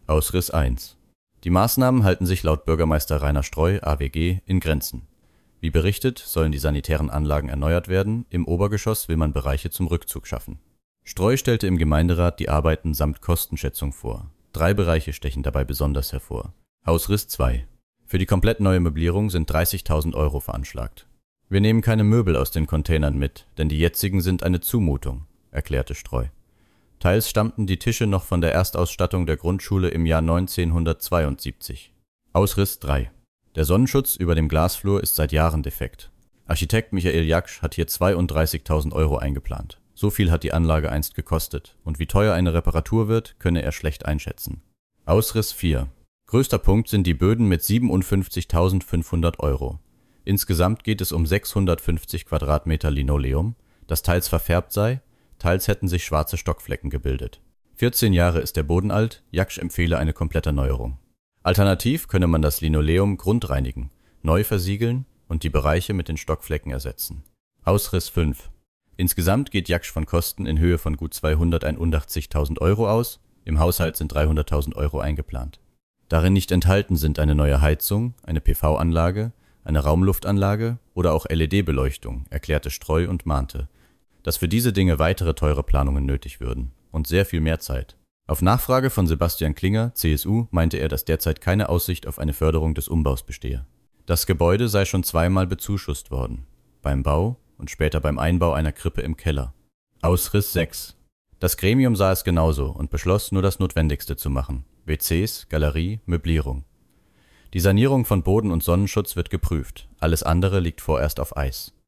Ausriss 1. Die Maßnahmen halten sich laut Bürgermeister Rainer Streu, AWG, in Grenzen. Wie berichtet, sollen die sanitären Anlagen erneuert werden, im Obergeschoss will man Bereiche zum Rückzug schaffen. Streu stellte im Gemeinderat die Arbeiten samt Kostenschätzung vor. 3 Bereiche stechen dabei besonders hervor. Ausriss 2. Für die komplett neue Möblierung sind 30.000 € veranschlagt. Wir nehmen keine Möbel aus den Containern mit, denn die jetzigen sind eine Zumutung, erklärte Streu. Teils stammten die Tische noch von der Erstausstattung der Grundschule im Jahr 1972. Ausriss 3. Der Sonnenschutz über dem Glasflur ist seit Jahren defekt. Architekt Michael Jaksch hat hier 32.000 € eingeplant. So viel hat die Anlage einst gekostet, und wie teuer eine Reparatur wird, könne er schlecht einschätzen. Ausriss 4. Größter Punkt sind die Böden mit 57.500 €. Insgesamt geht es um 650 Quadratmeter Linoleum, das teils verfärbt sei, teils hätten sich schwarze Stockflecken gebildet. 14 Jahre ist der Boden alt, Jaksch empfehle eine komplette Erneuerung. Alternativ könne man das Linoleum grundreinigen, neu versiegeln und die Bereiche mit den Stockflecken ersetzen. Ausriss 5. Insgesamt geht Jaksch von Kosten in Höhe von gut 281.000 € aus, im Haushalt sind 300.000 € eingeplant. Darin nicht enthalten sind eine neue Heizung, eine PV-Anlage, eine Raumluftanlage oder auch LED-Beleuchtung, erklärte Streu und mahnte, dass für diese Dinge weitere teure Planungen nötig würden und sehr viel mehr Zeit. Auf Nachfrage von Sebastian Klinger, CSU, meinte er, dass derzeit keine Aussicht auf eine Förderung des Umbaus bestehe. Das Gebäude sei schon zweimal bezuschusst worden, beim Bau und später beim Einbau einer Krippe im Keller. Ausriss 6. Das Gremium sah es genauso und beschloss, nur das Notwendigste zu machen: WCs, Galerie, Möblierung. Die Sanierung von Boden und Sonnenschutz wird geprüft, alles andere liegt vorerst auf Eis.